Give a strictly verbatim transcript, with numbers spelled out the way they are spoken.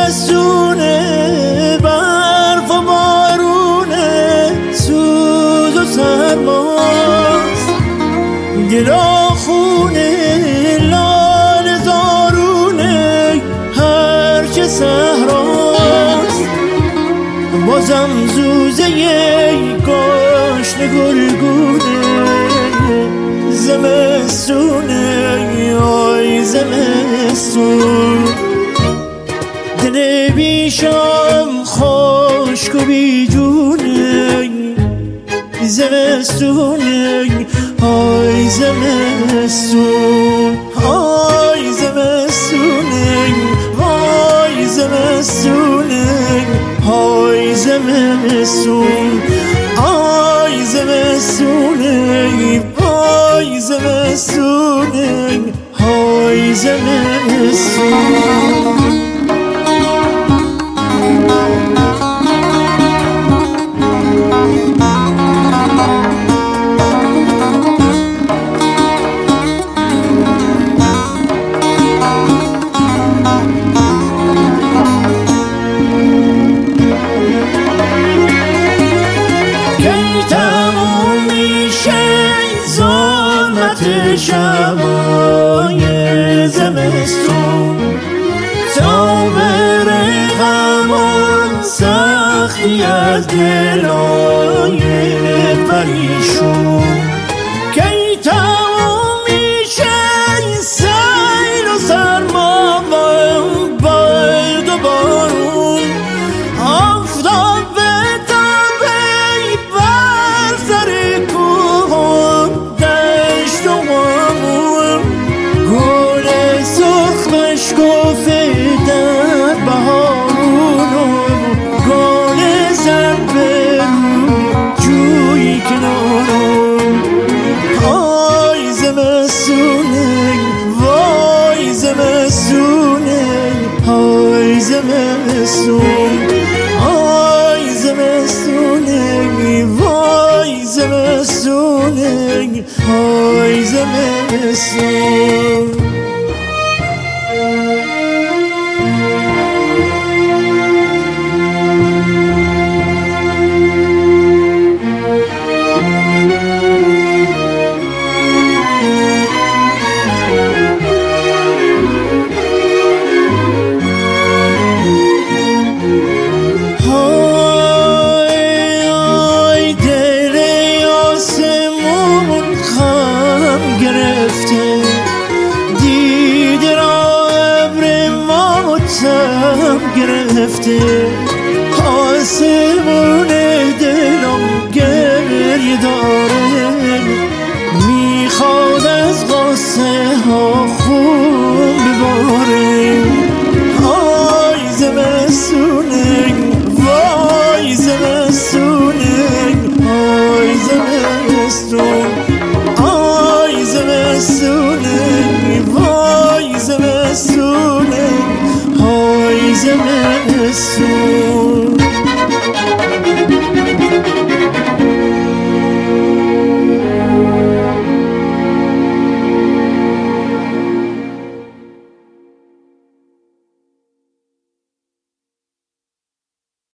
زمستونه، برف و بارونه، سوز و سرماست، گلاخونه لال زارونه، هرچه صحراست. بازم زوزه گاشن گلگونه، زمستونه آی زمستون. دل بیشم خشک و بیجونه، زمستونه آی زمستون. آی زمستونه آی زمستونه آی زمستون. آی زمستونه آی زمستونه آی زمستون. شبای زمستون تا بره غم و سختی از دلای پریشون. کی تموم میشه این سیل و سرما و برد و بارون، آفتاب بتابه بر سر کوه دشت و غمون، گل سرخ بشکفه در بهارون و گل زرد به جوی کنارون. آی زمستونه وای زمستونه آی زمستون. آی زمستونه وای زمستونه آی زمستون. دیده را ابر ماتم گرفته، آسمون دلم گریه داره، میخواد از غصه ها خون بباره. آی زمستونه وای زمستونه آی زمستون. آی زمستونه وای زمستونه آی زمستون.